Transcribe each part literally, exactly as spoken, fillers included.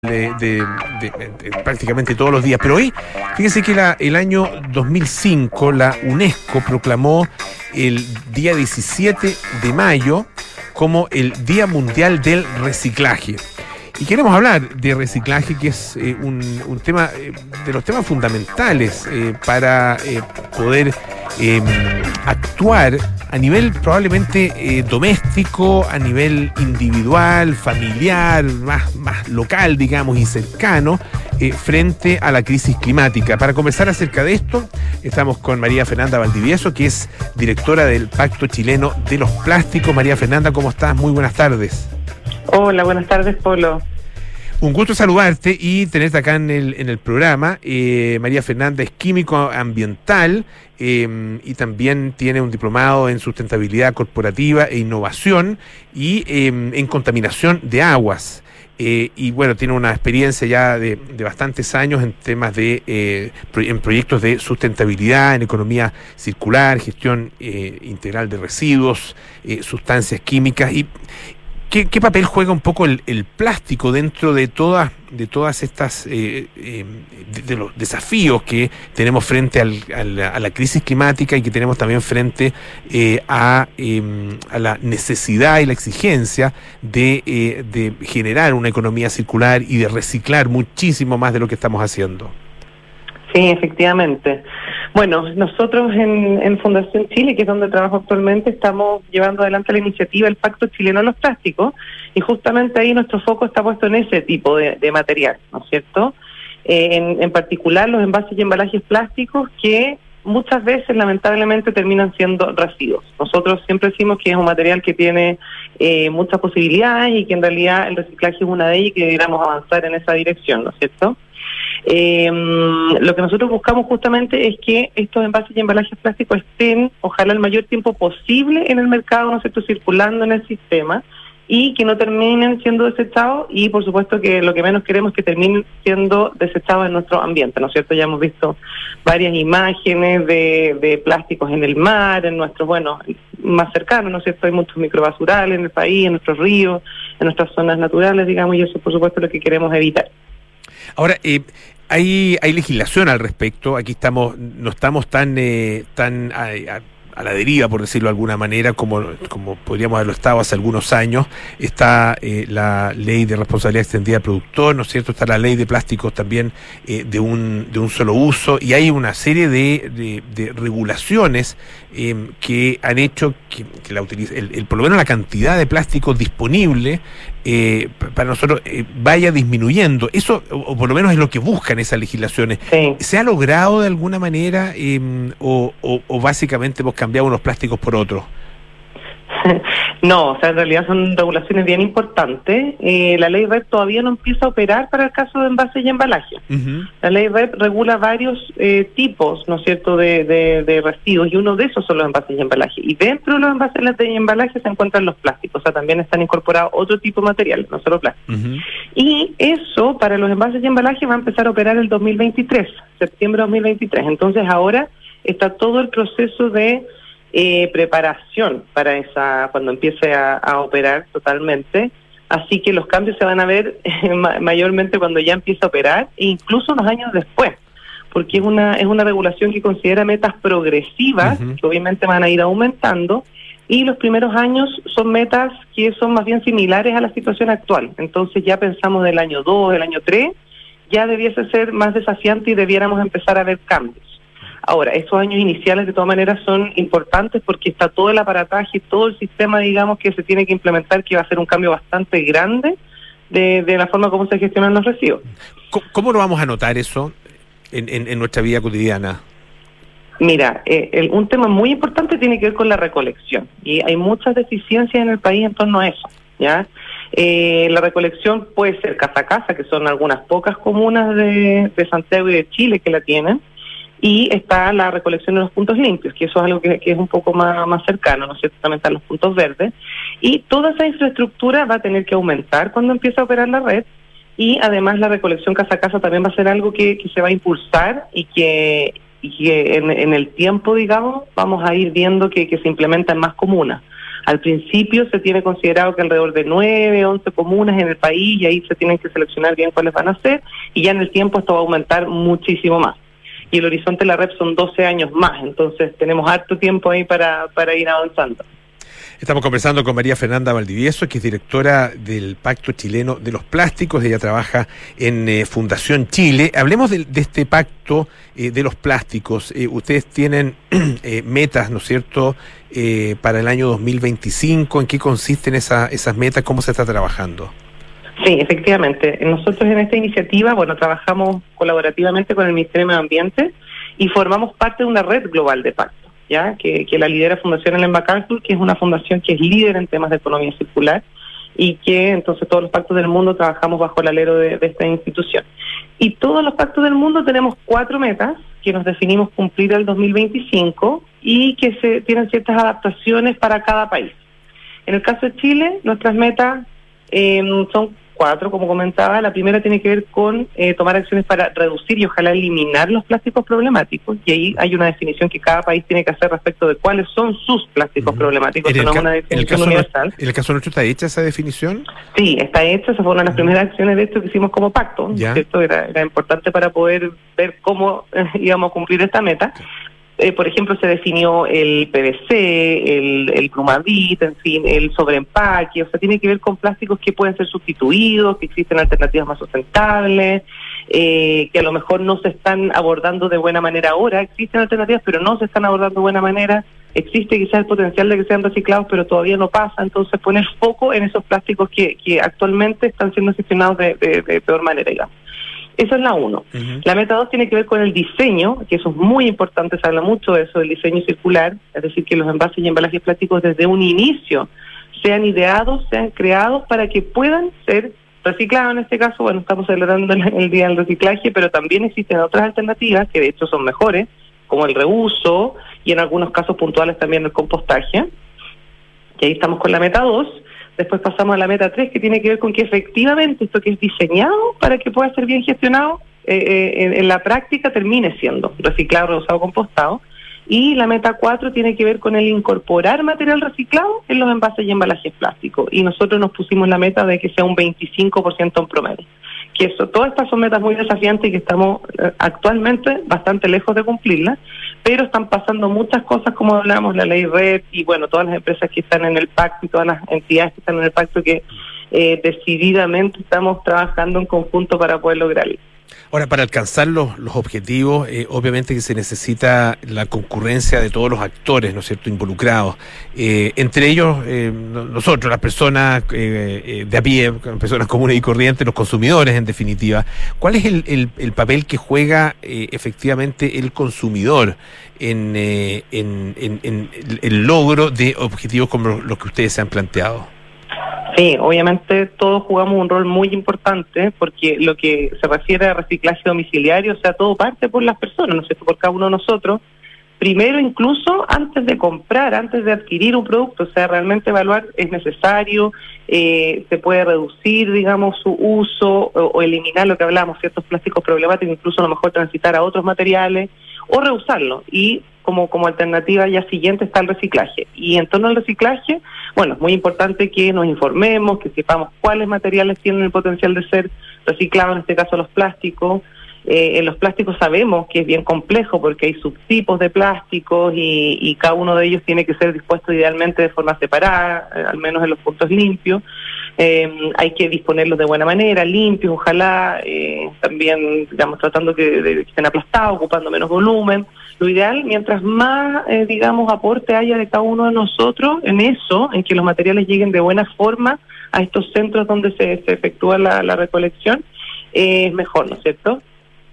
De, de, de, de prácticamente todos los días. Pero hoy, fíjense que la, el año dos mil cinco la UNESCO proclamó el día diecisiete de mayo como el Día Mundial del Reciclaje. Y queremos hablar de reciclaje, que es eh, un, un tema eh, de los temas fundamentales eh, para eh, poder eh, actuar a nivel probablemente eh, doméstico, a nivel individual, familiar, más, más local, digamos, y cercano, eh, frente a la crisis climática. Para conversar acerca de esto, estamos con María Fernanda Valdivieso, que es directora del Pacto Chileno de los Plásticos. María Fernanda, ¿cómo estás? Muy buenas tardes. Hola, buenas tardes, Polo. Un gusto saludarte y tenerte acá en el, en el programa. Eh, María Fernanda es químico ambiental eh, y también tiene un diplomado en sustentabilidad corporativa e innovación y eh, en contaminación de aguas. Eh, y bueno, tiene una experiencia ya de, de bastantes años en temas de eh, pro, en proyectos de sustentabilidad, en economía circular, gestión eh, integral de residuos, eh, sustancias químicas. y ¿Qué, ¿Qué papel juega un poco el, el plástico dentro de todas de todas estas eh, eh, de, de los desafíos que tenemos frente al, a, la, a la crisis climática y que tenemos también frente eh, a, eh, a la necesidad y la exigencia de, eh, de generar una economía circular y de reciclar muchísimo más de lo que estamos haciendo? Sí, efectivamente. Bueno, nosotros en, en Fundación Chile, que es donde trabajo actualmente, estamos llevando adelante la iniciativa El Pacto Chileno de los Plásticos, y justamente ahí nuestro foco está puesto en ese tipo de, de material, ¿no es cierto? Eh, en, en particular los envases y embalajes plásticos que muchas veces lamentablemente terminan siendo residuos. Nosotros siempre decimos que es un material que tiene eh, muchas posibilidades y que en realidad el reciclaje es una de ellas y que deberíamos avanzar en esa dirección, ¿no es cierto? Eh, lo que nosotros buscamos justamente es que estos envases y embalajes plásticos estén, ojalá el mayor tiempo posible en el mercado, ¿no es cierto?, circulando en el sistema y que no terminen siendo desechados, y por supuesto que lo que menos queremos es que terminen siendo desechados en nuestro ambiente, ¿no es cierto? Ya hemos visto varias imágenes de, de plásticos en el mar, en nuestros, bueno, más cercanos, ¿no es cierto? Hay muchos microbasurales en el país, en nuestros ríos, en nuestras zonas naturales, digamos, y eso por supuesto es lo que queremos evitar. Ahora, eh, hay hay legislación al respecto. Aquí estamos, no estamos tan eh, tan a, a, a la deriva, por decirlo de alguna manera, como como podríamos haberlo estado hace algunos años. Está eh, la ley de responsabilidad extendida del productor, ¿no es cierto? Está la ley de plásticos también eh, de un de un solo uso, y hay una serie de, de, de regulaciones eh, que han hecho que, que la utiliza, el, el, por lo menos la cantidad de plástico disponible Eh, para nosotros eh, vaya disminuyendo. Eso, o, o por lo menos es lo que buscan esas legislaciones. Sí. ¿Se ha logrado de alguna manera eh, o, o, o básicamente hemos cambiado unos plásticos por otros? No, o sea, en realidad son regulaciones bien importantes. Eh, la ley R E P todavía no empieza a operar para el caso de envases y embalajes. Uh-huh. La ley R E P regula varios eh, tipos, ¿no es cierto?, de, de, de residuos, y uno de esos son los envases y embalajes. Y dentro de los envases y embalajes se encuentran los plásticos, o sea, también están incorporados otro tipo de materiales, no solo plásticos. Uh-huh. Y eso, para los envases y embalajes, va a empezar a operar el dos mil veintitrés, septiembre de dos mil veintitrés. Entonces ahora está todo el proceso de Eh, preparación para esa cuando empiece a, a operar totalmente, así que los cambios se van a ver eh, ma- mayormente cuando ya empiece a operar e incluso unos años después, porque es una es una regulación que considera metas progresivas, uh-huh, que obviamente van a ir aumentando, y los primeros años son metas que son más bien similares a la situación actual. Entonces ya pensamos del año dos, el año tres, ya debiese ser más desafiante y debiéramos empezar a ver cambios. Ahora, estos años iniciales de todas maneras son importantes porque está todo el aparataje, todo el sistema, digamos, que se tiene que implementar, que va a ser un cambio bastante grande de, de la forma como se gestionan los residuos. ¿Cómo, cómo lo vamos a notar eso en, en, en nuestra vida cotidiana? Mira, eh, el, un tema muy importante tiene que ver con la recolección, y hay muchas deficiencias en el país en torno a eso, ¿ya? Eh, la recolección puede ser casa a casa, que son algunas pocas comunas de, de Santiago y de Chile que la tienen, y está la recolección de los puntos limpios, que eso es algo que, que es un poco más, más cercano, ¿no es cierto? También están los puntos verdes, y toda esa infraestructura va a tener que aumentar cuando empiece a operar la red, y además la recolección casa a casa también va a ser algo que, que se va a impulsar y que, y que en, en el tiempo, digamos, vamos a ir viendo que, que se implementa en más comunas. Al principio se tiene considerado que alrededor de nueve, once comunas en el país, y ahí se tienen que seleccionar bien cuáles van a ser, y ya en el tiempo esto va a aumentar muchísimo más. Y el horizonte de la R E P son doce años más, entonces tenemos harto tiempo ahí para, para ir avanzando. Estamos conversando con María Fernanda Valdivieso, que es directora del Pacto Chileno de los Plásticos. Ella trabaja en eh, Fundación Chile. Hablemos de, de este pacto eh, de los plásticos. Eh, ustedes tienen eh, metas, ¿no es cierto?, eh, para el año dos mil veinticinco. ¿En qué consisten esa, esas metas? ¿Cómo se está trabajando? Sí, efectivamente. Nosotros en esta iniciativa, bueno, trabajamos colaborativamente con el Ministerio de Medio Ambiente y formamos parte de una red global de pacto. ¿Ya? Que, que la lidera Fundación Ellen MacArthur, que es una fundación que es líder en temas de economía circular, y que entonces todos los pactos del mundo trabajamos bajo el alero de, de esta institución. Y todos los pactos del mundo tenemos cuatro metas que nos definimos cumplir al dos mil veinticinco y que se tienen ciertas adaptaciones para cada país. En el caso de Chile, nuestras metas eh, son cuatro, como comentaba. La primera tiene que ver con eh, tomar acciones para reducir y ojalá eliminar los plásticos problemáticos, y ahí hay una definición que cada país tiene que hacer respecto de cuáles son sus plásticos uh-huh. problemáticos. ¿En, no el una definición universal. ¿En el caso nuestro está hecha esa definición? Sí, está hecha. Esa fue una de las uh-huh. primeras acciones de esto que hicimos como pacto, ¿cierto? Era, era importante para poder ver cómo eh, íbamos a cumplir esta meta. Okay. Eh, por ejemplo, se definió el P V C, el, el plumavit, en fin, el sobreempaque. O sea, tiene que ver con plásticos que pueden ser sustituidos, que existen alternativas más sustentables, eh, que a lo mejor no se están abordando de buena manera ahora. Existen alternativas, pero no se están abordando de buena manera. Existe quizás el potencial de que sean reciclados, pero todavía no pasa. Entonces, poner foco en esos plásticos que, que actualmente están siendo gestionados de, de, de peor manera, digamos. Esa es la uno. Uh-huh. La meta dos tiene que ver con el diseño, que eso es muy importante, se habla mucho de eso, del diseño circular, es decir, que los envases y embalajes plásticos desde un inicio sean ideados, sean creados para que puedan ser reciclados. En este caso, bueno, estamos celebrando el, el Día del Reciclaje, pero también existen otras alternativas que de hecho son mejores, como el reuso y en algunos casos puntuales también el compostaje. Y ahí estamos con la meta dos. Después pasamos a la meta tres, que tiene que ver con que efectivamente esto que es diseñado para que pueda ser bien gestionado, eh, eh, en, en la práctica termine siendo reciclado, reusado, compostado. Y la meta cuatro tiene que ver con el incorporar material reciclado en los envases y embalajes plásticos. Y nosotros nos pusimos la meta de que sea un veinticinco por ciento en promedio. Que eso, todas estas son metas muy desafiantes y que estamos eh, actualmente bastante lejos de cumplirlas, pero están pasando muchas cosas, como hablamos, la ley R E P y bueno, todas las empresas que están en el pacto y todas las entidades que están en el pacto que eh, decididamente estamos trabajando en conjunto para poder lograrlo. Ahora, para alcanzar los, los objetivos, eh, obviamente que se necesita la concurrencia de todos los actores, ¿no es cierto?, involucrados. Eh, entre ellos, eh, nosotros, las personas eh, eh, de a pie, personas comunes y corrientes, los consumidores, en definitiva. ¿Cuál es el, el, el papel que juega eh, efectivamente el consumidor en, eh, en, en, en el logro de objetivos como los que ustedes se han planteado? Sí, obviamente todos jugamos un rol muy importante, porque lo que se refiere a reciclaje domiciliario, o sea, todo parte por las personas, ¿no es cierto?, por cada uno de nosotros. Primero, incluso antes de comprar, antes de adquirir un producto, o sea, realmente evaluar es necesario, eh, se puede reducir, digamos, su uso o, o eliminar lo que hablamos, ciertos plásticos problemáticos, incluso a lo mejor transitar a otros materiales o reusarlo. Y como como alternativa ya siguiente está el reciclaje. Y en torno al reciclaje, bueno, es muy importante que nos informemos, que sepamos cuáles materiales tienen el potencial de ser reciclados, en este caso los plásticos. Eh, en los plásticos sabemos que es bien complejo porque hay subtipos de plásticos y, y cada uno de ellos tiene que ser dispuesto idealmente de forma separada, eh, al menos en los puntos limpios. Eh, hay que disponerlos de buena manera, limpios, ojalá, eh, también, digamos, tratando que, de, que estén aplastados, ocupando menos volumen. Lo ideal, mientras más, eh, digamos, aporte haya de cada uno de nosotros en eso, en que los materiales lleguen de buena forma a estos centros donde se, se efectúa la, la recolección, eh, es mejor, ¿no es cierto?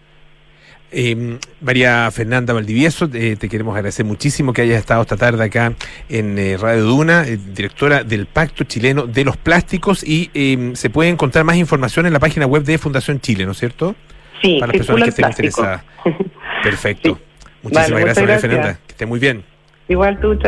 Eh, María Fernanda Valdivieso, eh, te queremos agradecer muchísimo que hayas estado esta tarde acá en eh, Radio Duna, eh, directora del Pacto Chileno de los Plásticos, y eh, se puede encontrar más información en la página web de Fundación Chile, ¿no es cierto? Sí, para las personas que estén interesadas. Perfecto. Sí. Muchísimas vale, gracias, María gracias. Fernanda. Que esté muy bien. Igual tú.